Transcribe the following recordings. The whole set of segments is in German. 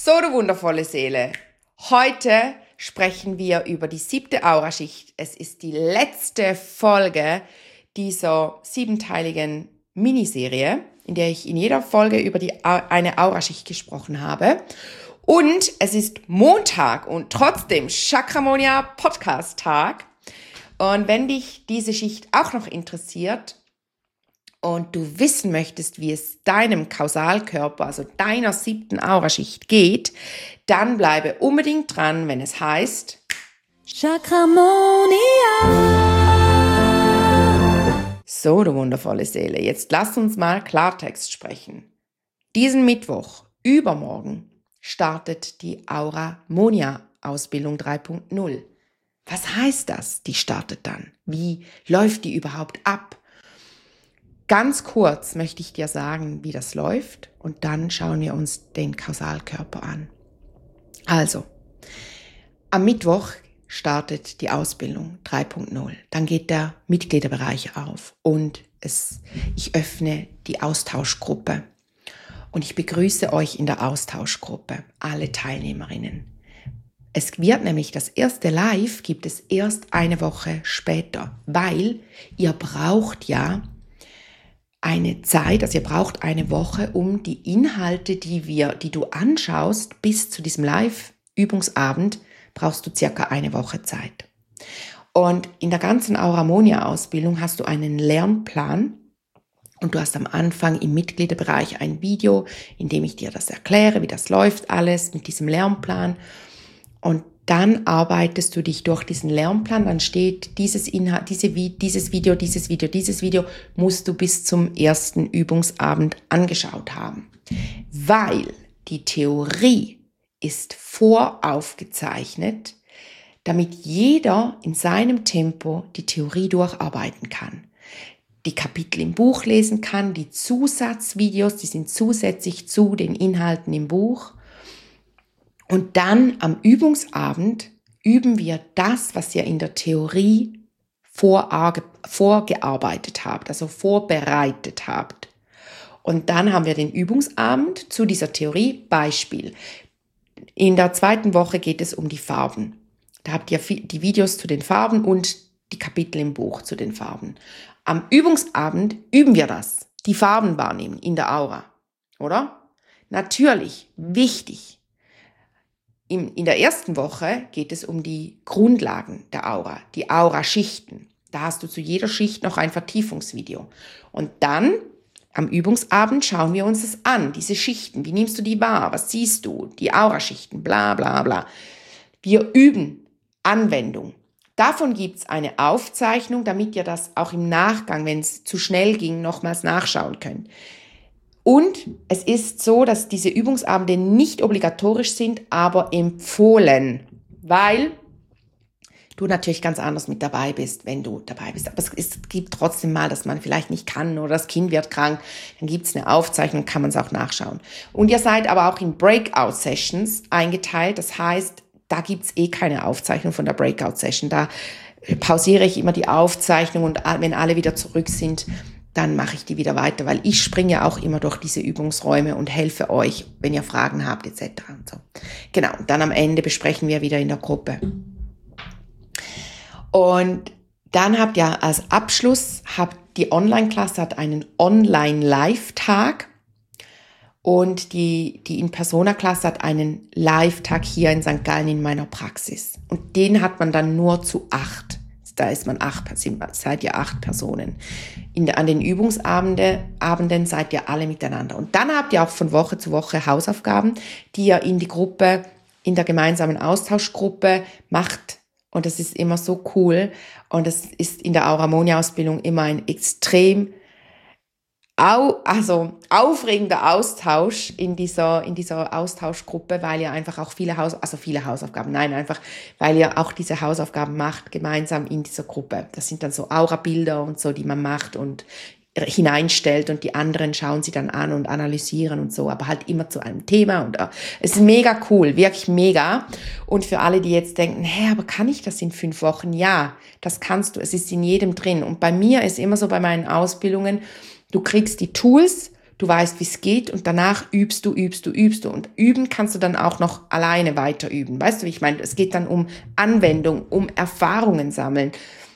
So, du wundervolle Seele. Heute sprechen wir über die 7. Auraschicht. Es ist die letzte Folge dieser 7-teiligen Miniserie, in der ich in jeder Folge über eine Auraschicht gesprochen habe. Und es ist Montag und trotzdem Chakramonia Podcast Tag. Und wenn dich diese Schicht auch noch interessiert und du wissen möchtest, wie es deinem Kausalkörper, also deiner 7. Auraschicht geht, dann bleibe unbedingt dran, wenn es heißt Chakramonia. So, du wundervolle Seele, jetzt lass uns mal Klartext sprechen. Diesen Mittwoch, übermorgen, startet die Auramonia-Ausbildung 3.0. Was heißt das? Die startet dann. Wie läuft die überhaupt ab? Ganz kurz möchte ich dir sagen, wie das läuft, und dann schauen wir uns den Kausalkörper an. Also, am Mittwoch startet die Ausbildung 3.0. Dann geht der Mitgliederbereich auf und ich öffne die Austauschgruppe. Und ich begrüße euch in der Austauschgruppe, alle Teilnehmerinnen. Es wird nämlich das erste Live, gibt es erst eine Woche später, weil ihr braucht ja eine Zeit, also ihr braucht eine Woche, um die Inhalte, die du anschaust, bis zu diesem Live-Übungsabend, brauchst du circa eine Woche Zeit. Und in der ganzen Auramonia-Ausbildung hast du einen Lernplan und du hast am Anfang im Mitgliederbereich ein Video, in dem ich dir das erkläre, wie das läuft alles mit diesem Lernplan. Und dann arbeitest du dich durch diesen Lernplan, dann steht dieses Video musst du bis zum ersten Übungsabend angeschaut haben. Weil die Theorie ist voraufgezeichnet, damit jeder in seinem Tempo die Theorie durcharbeiten kann. Die Kapitel im Buch lesen kann, die Zusatzvideos, die sind zusätzlich zu den Inhalten im Buch. Und dann am Übungsabend üben wir das, was ihr in der Theorie vorgearbeitet habt, also vorbereitet habt. Und dann haben wir den Übungsabend zu dieser Theorie. Beispiel. In der 2. Woche geht es um die Farben. Da habt ihr die Videos zu den Farben und die Kapitel im Buch zu den Farben. Am Übungsabend üben wir das, die Farben wahrnehmen in der Aura, oder? Natürlich, wichtig. In der 1. Woche geht es um die Grundlagen der Aura, die Auraschichten. Da hast du zu jeder Schicht noch ein Vertiefungsvideo. Und dann am Übungsabend schauen wir uns das an, diese Schichten. Wie nimmst du die wahr? Was siehst du? Die Auraschichten, bla bla bla. Wir üben Anwendung. Davon gibt es eine Aufzeichnung, damit ihr das auch im Nachgang, wenn es zu schnell ging, nochmals nachschauen könnt. Und es ist so, dass diese Übungsabende nicht obligatorisch sind, aber empfohlen, weil du natürlich ganz anders mit dabei bist, wenn du dabei bist. Aber es gibt trotzdem mal, dass man vielleicht nicht kann oder das Kind wird krank, dann gibt es eine Aufzeichnung, kann man es auch nachschauen. Und ihr seid aber auch in Breakout-Sessions eingeteilt, das heißt, da gibt es keine Aufzeichnung von der Breakout-Session. Da pausiere ich immer die Aufzeichnung und wenn alle wieder zurück sind, dann mache ich die wieder weiter, weil ich springe ja auch immer durch diese Übungsräume und helfe euch, wenn ihr Fragen habt etc. Und so. Genau, und dann am Ende besprechen wir wieder in der Gruppe. Und dann habt ihr als Abschluss, die Online-Klasse hat einen Online-Live-Tag und die In-Persona-Klasse hat einen Live-Tag hier in St. Gallen in meiner Praxis. Und den hat man dann nur zu 8. Da seid ihr 8 Personen. An den Übungsabenden seid ihr alle miteinander. Und dann habt ihr auch von Woche zu Woche Hausaufgaben, die ihr in der gemeinsamen Austauschgruppe macht. Und das ist immer so cool. Und das ist in der Auramonia-Ausbildung immer ein extrem aufregender Austausch in dieser Austauschgruppe, weil ihr einfach auch weil ihr auch diese Hausaufgaben macht, gemeinsam in dieser Gruppe. Das sind dann so Aura-Bilder und so, die man macht und hineinstellt und die anderen schauen sie dann an und analysieren und so, aber halt immer zu einem Thema und es ist mega cool, wirklich mega. Und für alle, die jetzt denken, aber kann ich das in 5 Wochen? Ja, das kannst du, es ist in jedem drin. Und bei mir ist immer so bei meinen Ausbildungen, du kriegst die Tools, du weißt, wie es geht und danach übst du. Und üben kannst du dann auch noch alleine weiter üben. Weißt du, wie ich meine? Es geht dann um Anwendung, um Erfahrungen sammeln.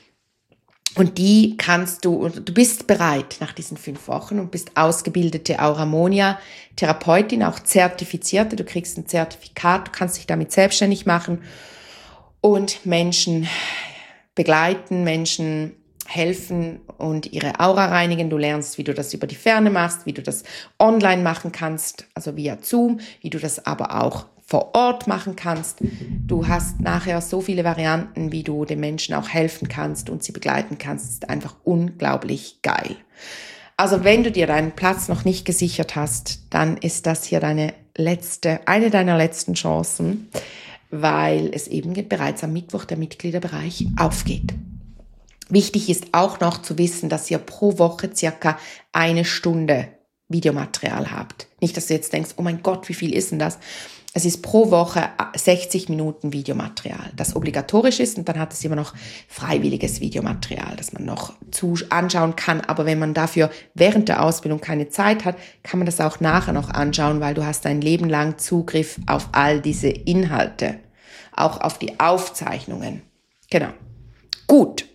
Und die kannst du bist bereit nach diesen 5 Wochen und bist ausgebildete Auramonia-Therapeutin, auch zertifizierte. Du kriegst ein Zertifikat, du kannst dich damit selbstständig machen und Menschen begleiten, Menschen helfen und ihre Aura reinigen. Du lernst, wie du das über die Ferne machst, wie du das online machen kannst, also via Zoom, wie du das aber auch vor Ort machen kannst. Du hast nachher so viele Varianten, wie du den Menschen auch helfen kannst und sie begleiten kannst. Das ist einfach unglaublich geil. Also wenn du dir deinen Platz noch nicht gesichert hast, dann ist das hier eine deiner letzten Chancen, weil es eben bereits am Mittwoch der Mitgliederbereich aufgeht. Wichtig ist auch noch zu wissen, dass ihr pro Woche circa 1 Stunde Videomaterial habt. Nicht, dass du jetzt denkst, oh mein Gott, wie viel ist denn das? Es ist pro Woche 60 Minuten Videomaterial, das obligatorisch ist, und dann hat es immer noch freiwilliges Videomaterial, das man noch anschauen kann. Aber wenn man dafür während der Ausbildung keine Zeit hat, kann man das auch nachher noch anschauen, weil du hast ein Leben lang Zugriff auf all diese Inhalte, auch auf die Aufzeichnungen. Genau. Gut.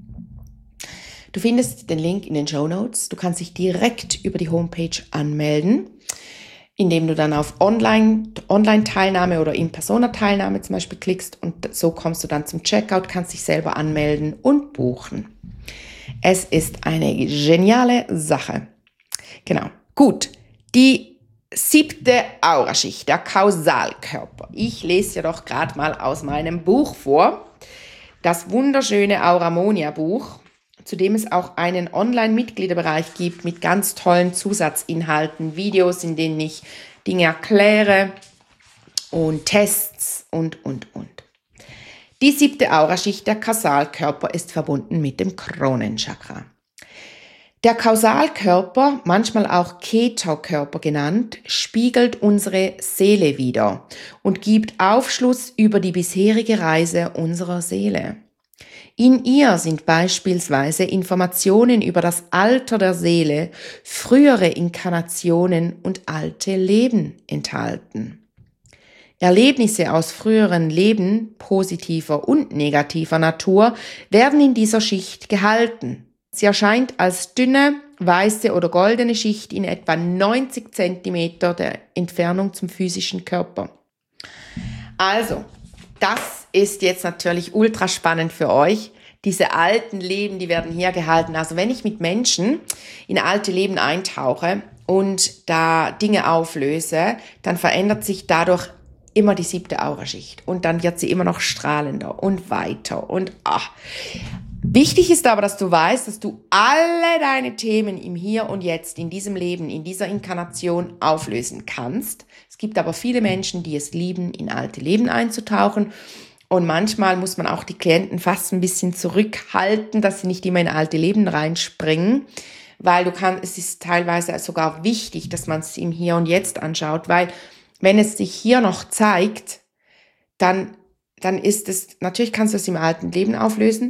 Du findest den Link in den Shownotes. Du kannst dich direkt über die Homepage anmelden, indem du dann auf Online-Teilnahme oder In-Persona-Teilnahme zum Beispiel klickst, und so kommst du dann zum Checkout, kannst dich selber anmelden und buchen. Es ist eine geniale Sache. Genau. Gut. Die 7. Auraschicht, der Kausalkörper. Ich lese ja doch gerade mal aus meinem Buch vor. Das wunderschöne Auramonia-Buch, zu dem es auch einen Online-Mitgliederbereich gibt mit ganz tollen Zusatzinhalten, Videos, in denen ich Dinge erkläre und Tests und. Die 7. Auraschicht, der Kausalkörper, ist verbunden mit dem Kronenchakra. Der Kausalkörper, manchmal auch Keterkörper genannt, spiegelt unsere Seele wider und gibt Aufschluss über die bisherige Reise unserer Seele. In ihr sind beispielsweise Informationen über das Alter der Seele, frühere Inkarnationen und alte Leben enthalten. Erlebnisse aus früheren Leben, positiver und negativer Natur, werden in dieser Schicht gehalten. Sie erscheint als dünne, weiße oder goldene Schicht in etwa 90 cm der Entfernung zum physischen Körper. Also, das ist jetzt natürlich ultra spannend für euch. Diese alten Leben, die werden hier gehalten. Also wenn ich mit Menschen in alte Leben eintauche und da Dinge auflöse, dann verändert sich dadurch immer die 7. Auraschicht. Und dann wird sie immer noch strahlender und weiter. Und wichtig ist aber, dass du weißt, dass du alle deine Themen im Hier und Jetzt, in diesem Leben, in dieser Inkarnation auflösen kannst. Es gibt aber viele Menschen, die es lieben, in alte Leben einzutauchen. Und manchmal muss man auch die Klienten fast ein bisschen zurückhalten, dass sie nicht immer in alte Leben reinspringen, weil es ist teilweise sogar wichtig, dass man es im Hier und Jetzt anschaut, weil wenn es sich hier noch zeigt, dann ist es, natürlich kannst du es im alten Leben auflösen,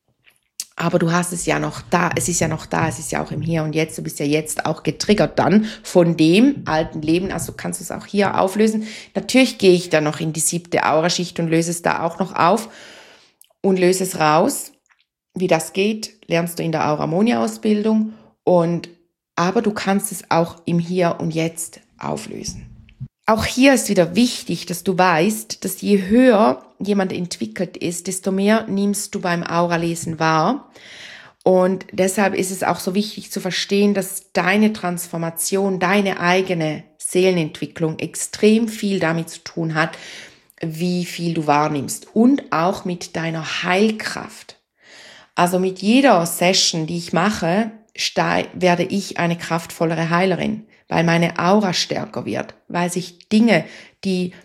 aber du hast es ja noch da, es ist ja noch da, es ist ja auch im Hier und Jetzt, du bist ja jetzt auch getriggert dann von dem alten Leben, also kannst du es auch hier auflösen. Natürlich gehe ich dann noch in die 7. Auraschicht und löse es da auch noch auf und löse es raus. Wie das geht, lernst du in der Auramonia-Ausbildung, aber du kannst es auch im Hier und Jetzt auflösen. Auch hier ist wieder wichtig, dass du weißt, dass je höher jemand entwickelt ist, desto mehr nimmst du beim Auralesen wahr. Und deshalb ist es auch so wichtig zu verstehen, dass deine Transformation, deine eigene Seelenentwicklung extrem viel damit zu tun hat, wie viel du wahrnimmst und auch mit deiner Heilkraft. Also mit jeder Session, die ich mache, werde ich eine kraftvollere Heilerin, weil meine Aura stärker wird, weil sich Dinge, die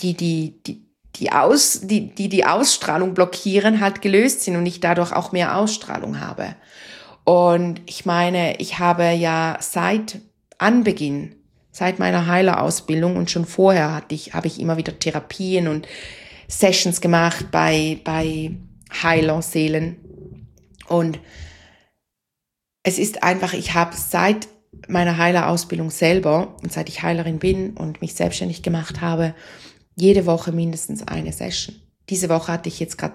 Ausstrahlung blockieren, halt gelöst sind und ich dadurch auch mehr Ausstrahlung habe. Und ich meine, ich habe ja seit Anbeginn, seit meiner Heilerausbildung und schon vorher habe ich immer wieder Therapien und Sessions gemacht bei Heilerseelen. Und es ist einfach, ich habe seit meiner Heilerausbildung selber und seit ich Heilerin bin und mich selbstständig gemacht habe, jede Woche mindestens eine Session. Diese Woche hatte ich jetzt gerade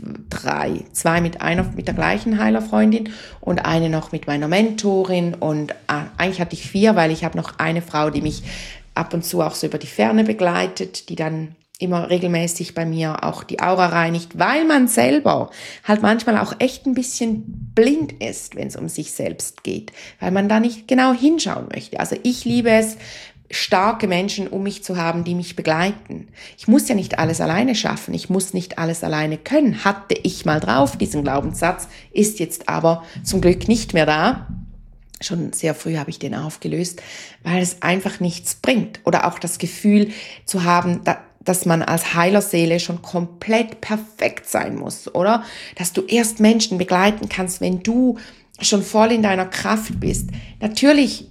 zwei mit der gleichen Heilerfreundin und eine noch mit meiner Mentorin und eigentlich hatte ich 4, weil ich habe noch eine Frau, die mich ab und zu auch so über die Ferne begleitet, die dann immer regelmäßig bei mir auch die Aura reinigt, weil man selber halt manchmal auch echt ein bisschen blind ist, wenn es um sich selbst geht, weil man da nicht genau hinschauen möchte. Also ich liebe es, starke Menschen um mich zu haben, die mich begleiten. Ich muss ja nicht alles alleine schaffen, ich muss nicht alles alleine können. Hatte ich mal drauf, diesen Glaubenssatz, ist jetzt aber zum Glück nicht mehr da. Schon sehr früh habe ich den aufgelöst, weil es einfach nichts bringt. Oder auch das Gefühl zu haben, dass man als Heilerseele schon komplett perfekt sein muss, oder? Dass du erst Menschen begleiten kannst, wenn du schon voll in deiner Kraft bist. Natürlich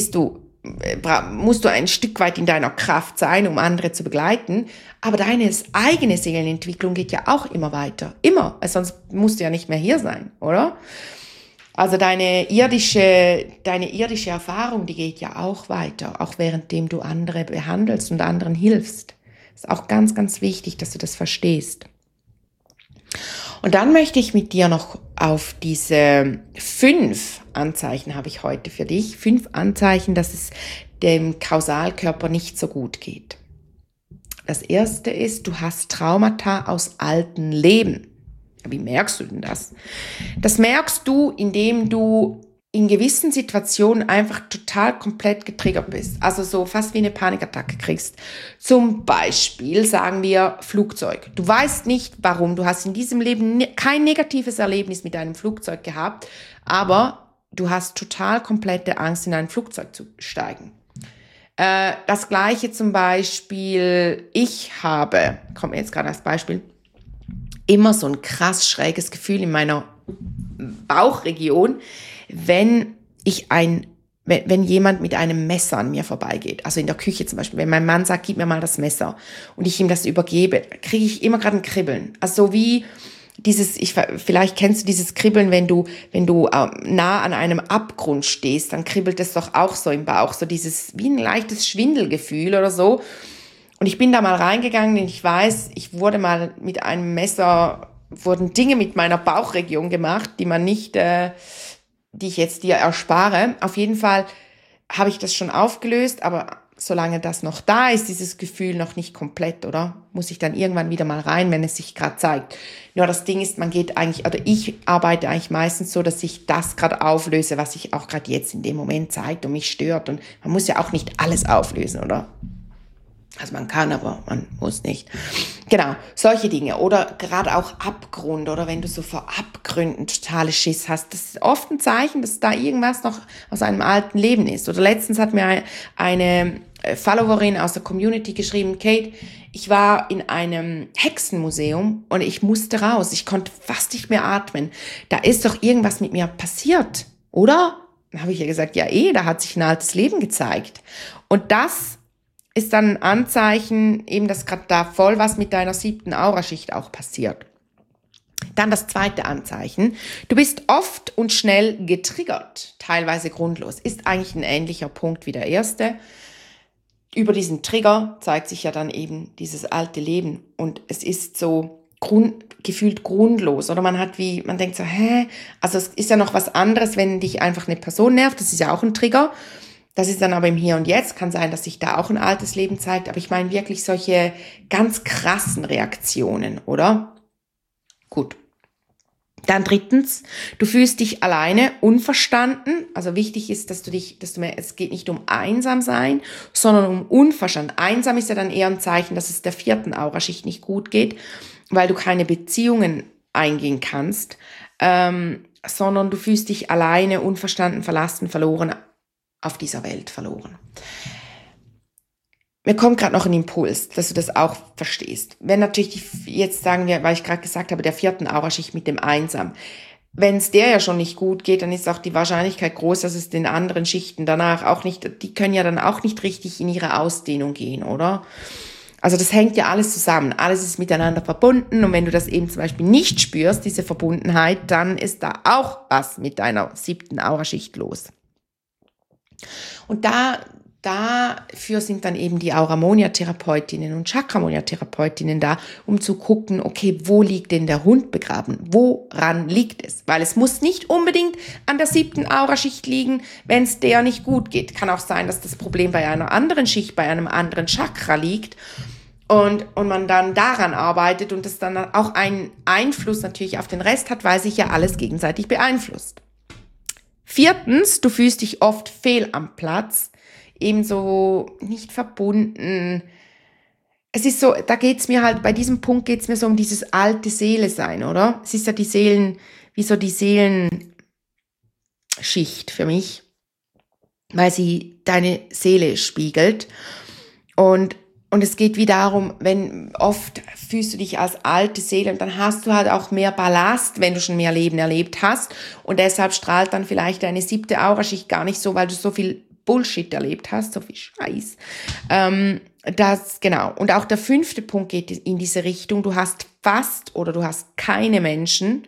musst du ein Stück weit in deiner Kraft sein, um andere zu begleiten, aber deine eigene Seelenentwicklung geht ja auch immer weiter. Immer, sonst musst du ja nicht mehr hier sein, oder? Also deine irdische Erfahrung, die geht ja auch weiter, auch währenddem du andere behandelst und anderen hilfst. Ist auch ganz, ganz wichtig, dass du das verstehst. Und dann möchte ich mit dir noch auf diese 5 Anzeichen habe ich heute für dich. 5 Anzeichen, dass es dem Kausalkörper nicht so gut geht. Das erste ist, du hast Traumata aus alten Leben. Wie merkst du denn das? Das merkst du, indem du in gewissen Situationen einfach total komplett getriggert bist. Also so fast wie eine Panikattacke kriegst. Zum Beispiel sagen wir Flugzeug. Du weißt nicht warum. Du hast in diesem Leben kein negatives Erlebnis mit einem Flugzeug gehabt, aber du hast total komplette Angst, in ein Flugzeug zu steigen. Das Gleiche zum Beispiel, kommt mir jetzt gerade als Beispiel, immer so ein krass schräges Gefühl in meiner Bauchregion, wenn jemand mit einem Messer an mir vorbeigeht, also in der Küche zum Beispiel, wenn mein Mann sagt, gib mir mal das Messer und ich ihm das übergebe, kriege ich immer gerade ein Kribbeln. Also so wie vielleicht kennst du dieses Kribbeln, wenn du nah an einem Abgrund stehst, dann kribbelt es doch auch so im Bauch, so dieses, wie ein leichtes Schwindelgefühl oder so. Und ich bin da mal reingegangen und ich weiß, ich wurde mal mit einem Messer, wurden Dinge mit meiner Bauchregion gemacht, die ich jetzt dir erspare. Auf jeden Fall habe ich das schon aufgelöst, aber solange das noch da ist, dieses Gefühl noch nicht komplett, oder? Muss ich dann irgendwann wieder mal rein, wenn es sich gerade zeigt. Nur das Ding ist, ich arbeite eigentlich meistens so, dass ich das gerade auflöse, was sich auch gerade jetzt in dem Moment zeigt und mich stört. Und man muss ja auch nicht alles auflösen, oder? Also man kann, aber man muss nicht. Genau, solche Dinge. Oder gerade auch Abgrund, oder wenn du so vor Abgründen totale Schiss hast. Das ist oft ein Zeichen, dass da irgendwas noch aus einem alten Leben ist. Oder letztens hat mir eine Followerin aus der Community geschrieben, Kate, ich war in einem Hexenmuseum und ich musste raus. Ich konnte fast nicht mehr atmen. Da ist doch irgendwas mit mir passiert, oder? Dann habe ich ihr gesagt, ja da hat sich ein altes Leben gezeigt. Und das ist dann ein Anzeichen, eben, dass gerade da voll was mit deiner 7. Auraschicht auch passiert. Dann das zweite Anzeichen. Du bist oft und schnell getriggert, teilweise grundlos. Ist eigentlich ein ähnlicher Punkt wie der erste. Über diesen Trigger zeigt sich ja dann eben dieses alte Leben und es ist so gefühlt grundlos. Oder man denkt so, also es ist ja noch was anderes, wenn dich einfach eine Person nervt, das ist ja auch ein Trigger. Das ist dann aber im Hier und Jetzt, kann sein, dass sich da auch ein altes Leben zeigt, aber ich meine wirklich solche ganz krassen Reaktionen, oder? Gut. Dann drittens, du fühlst dich alleine, unverstanden. Also wichtig ist, es geht nicht um einsam sein, sondern um unverstanden. Einsam ist ja dann eher ein Zeichen, dass es der 4. Auraschicht nicht gut geht, weil du keine Beziehungen eingehen kannst, sondern du fühlst dich alleine, unverstanden, verlassen, verloren, auf dieser Welt verloren. Mir kommt gerade noch ein Impuls, dass du das auch verstehst. Wenn natürlich, jetzt sagen wir, weil ich gerade gesagt habe, der 4. Auraschicht mit dem Einsam, wenn es der ja schon nicht gut geht, dann ist auch die Wahrscheinlichkeit groß, dass es den anderen Schichten danach auch nicht, die können ja dann auch nicht richtig in ihre Ausdehnung gehen, oder? Also das hängt ja alles zusammen, alles ist miteinander verbunden und wenn du das eben zum Beispiel nicht spürst, diese Verbundenheit, dann ist da auch was mit deiner 7. Auraschicht los. Und dafür sind dann eben die Auramonia-Therapeutinnen und Chakramonia-Therapeutinnen da, um zu gucken, okay, wo liegt denn der Hund begraben? Woran liegt es? Weil es muss nicht unbedingt an der 7. Auraschicht liegen, wenn es der nicht gut geht. Kann auch sein, dass das Problem bei einer anderen Schicht, bei einem anderen Chakra liegt und man dann daran arbeitet und es dann auch einen Einfluss natürlich auf den Rest hat, weil sich ja alles gegenseitig beeinflusst. 4, du fühlst dich oft fehl am Platz, ebenso nicht verbunden. Es ist so, da geht's mir halt, bei diesem Punkt geht's mir so um dieses alte Seele sein, oder? Es ist ja die Seelenschicht für mich, weil sie deine Seele spiegelt. Und es geht wie darum, wenn oft fühlst du dich als alte Seele und dann hast du halt auch mehr Ballast, wenn du schon mehr Leben erlebt hast. Und deshalb strahlt dann vielleicht deine 7. Auraschicht gar nicht so, weil du so viel Bullshit erlebt hast, so viel Scheiß. Genau. Und auch der 5. Punkt geht in diese Richtung. Du hast fast keine Menschen,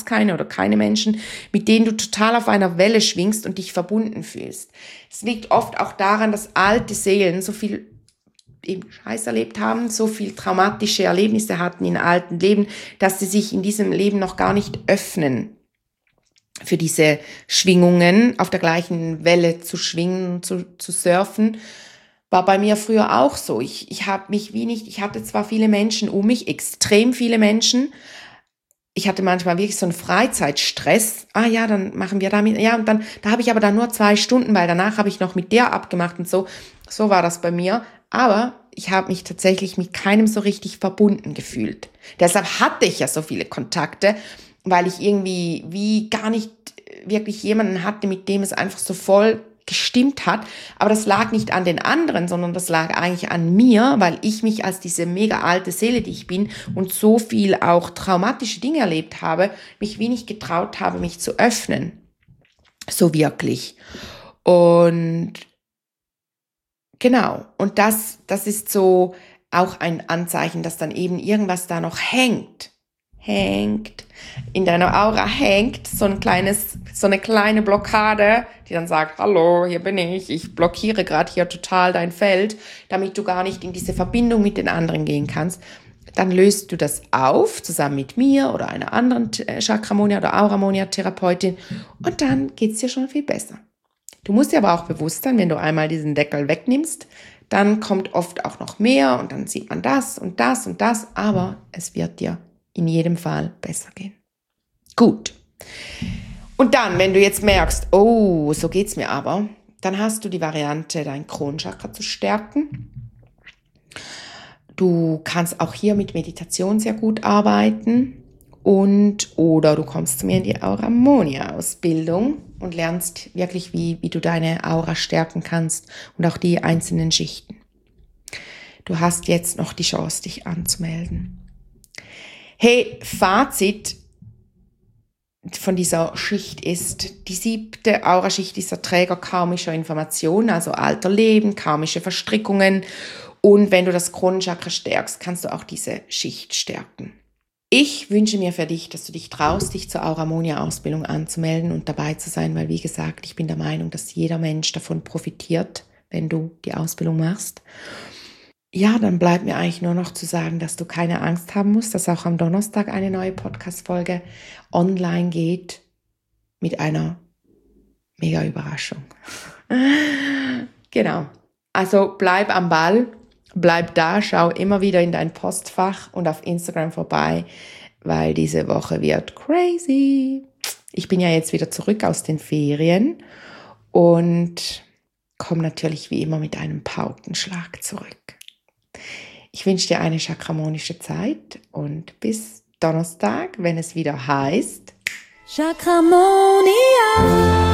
mit denen du total auf einer Welle schwingst und dich verbunden fühlst. Es liegt oft auch daran, dass alte Seelen so viel eben Scheiß erlebt haben, so viel traumatische Erlebnisse hatten in alten Leben, dass sie sich in diesem Leben noch gar nicht öffnen für diese Schwingungen, auf der gleichen Welle zu schwingen, zu surfen. War bei mir früher auch so. Ich hatte zwar viele Menschen um mich, extrem viele Menschen. Ich hatte manchmal wirklich so einen Freizeitstress. Ah ja, dann machen wir damit. Ja, und da habe ich aber dann nur 2 Stunden, weil danach habe ich noch mit der abgemacht und so. So war das bei mir. Aber ich habe mich tatsächlich mit keinem so richtig verbunden gefühlt. Deshalb hatte ich ja so viele Kontakte, weil ich irgendwie wie gar nicht wirklich jemanden hatte, mit dem es einfach so voll gestimmt hat. Aber das lag nicht an den anderen, sondern das lag eigentlich an mir, weil ich mich als diese mega alte Seele, die ich bin und so viel auch traumatische Dinge erlebt habe, mich wenig getraut habe, mich zu öffnen. So wirklich. Und genau. Und das ist so auch ein Anzeichen, dass dann eben irgendwas da noch hängt, in deiner Aura hängt, so eine kleine Blockade, die dann sagt, hallo, hier bin ich blockiere gerade hier total dein Feld, damit du gar nicht in diese Verbindung mit den anderen gehen kannst. Dann löst du das auf, zusammen mit mir oder einer anderen Chakramonia oder Auramonia-Therapeutin und dann geht's dir schon viel besser. Du musst dir aber auch bewusst sein, wenn du einmal diesen Deckel wegnimmst, dann kommt oft auch noch mehr und dann sieht man das und das und das, aber es wird dir in jedem Fall besser gehen. Gut. Und dann, wenn du jetzt merkst, oh, so geht's mir aber, dann hast du die Variante, dein Kronchakra zu stärken. Du kannst auch hier mit Meditation sehr gut arbeiten oder du kommst zu mir in die Auramonia-Ausbildung und lernst wirklich, wie du deine Aura stärken kannst und auch die einzelnen Schichten. Du hast jetzt noch die Chance, dich anzumelden. Hey, Fazit von dieser Schicht ist, die 7. Auraschicht ist der Träger karmischer Informationen, also alter Leben, karmische Verstrickungen. Und wenn du das Kronenchakra stärkst, kannst du auch diese Schicht stärken. Ich wünsche mir für dich, dass du dich traust, dich zur Auramonia-Ausbildung anzumelden und dabei zu sein, weil, wie gesagt, ich bin der Meinung, dass jeder Mensch davon profitiert, wenn du die Ausbildung machst. Ja, dann bleibt mir eigentlich nur noch zu sagen, dass du keine Angst haben musst, dass auch am Donnerstag eine neue Podcast-Folge online geht mit einer mega Überraschung. Genau. Also bleib am Ball, bleib da, schau immer wieder in dein Postfach und auf Instagram vorbei, weil diese Woche wird crazy. Ich bin ja jetzt wieder zurück aus den Ferien und komme natürlich wie immer mit einem Paukenschlag zurück. Ich wünsche dir eine chakramonische Zeit und bis Donnerstag, wenn es wieder heißt Chakramonia.